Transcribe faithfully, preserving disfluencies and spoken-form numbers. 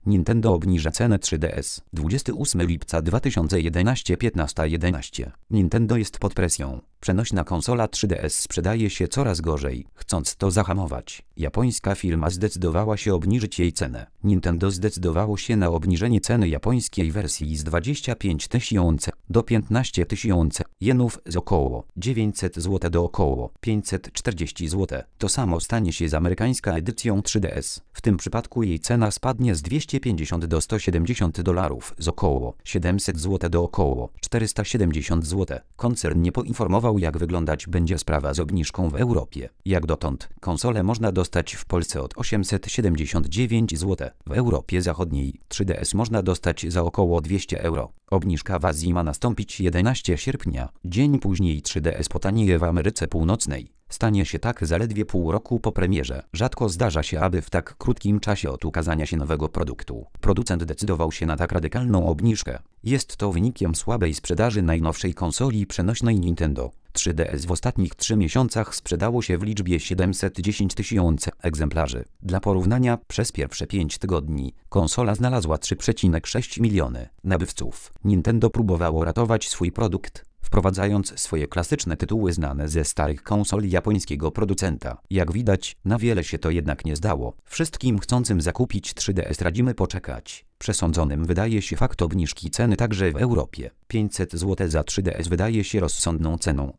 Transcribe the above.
Nintendo obniża cenę trzy D S. dwudziestego ósmego lipca dwa tysiące jedenastego piętnasta jedenaście. Nintendo jest pod presją. Przenośna konsola trzy D S sprzedaje się coraz gorzej. Chcąc to zahamować, japońska firma zdecydowała się obniżyć jej cenę. Nintendo zdecydowało się na obniżenie ceny japońskiej wersji z dwudziestu pięciu tysięcy do piętnastu tysięcy jenów z około dziewięćset złotych do około pięćset czterdzieści złotych. To samo stanie się z amerykańską edycją trzy D S. W tym przypadku jej cena spadnie z dwieście pięćdziesiąt do stu siedemdziesięciu dolarów, z około siedemset złotych do około czterysta siedemdziesiąt złotych. Koncern nie poinformował, jak wyglądać będzie sprawa z obniżką w Europie. Jak dotąd konsolę można dostać w Polsce od osiemset siedemdziesiąt dziewięć złotych. W Europie Zachodniej trzy D S można dostać za około dwieście euro. Obniżka w Azji ma nastąpić jedenastego sierpnia. Dzień później trzy D S potanieje w Ameryce Północnej. Stanie się tak zaledwie pół roku po premierze. Rzadko zdarza się, aby w tak krótkim czasie od ukazania się nowego produktu producent decydował się na tak radykalną obniżkę. Jest to wynikiem słabej sprzedaży najnowszej konsoli przenośnej Nintendo. trzy D S w ostatnich trzech miesiącach sprzedało się w liczbie siedemset dziesięć tysięcy egzemplarzy. Dla porównania, przez pierwsze pięć tygodni konsola znalazła trzy przecinek sześć miliony nabywców. Nintendo próbowało ratować swój produkt, wprowadzając swoje klasyczne tytuły znane ze starych konsol japońskiego producenta. Jak widać, na wiele się to jednak nie zdało. Wszystkim chcącym zakupić trzy D S radzimy poczekać. Przesądzonym wydaje się fakt obniżki ceny także w Europie. pięćset złotych za trzy D S wydaje się rozsądną ceną.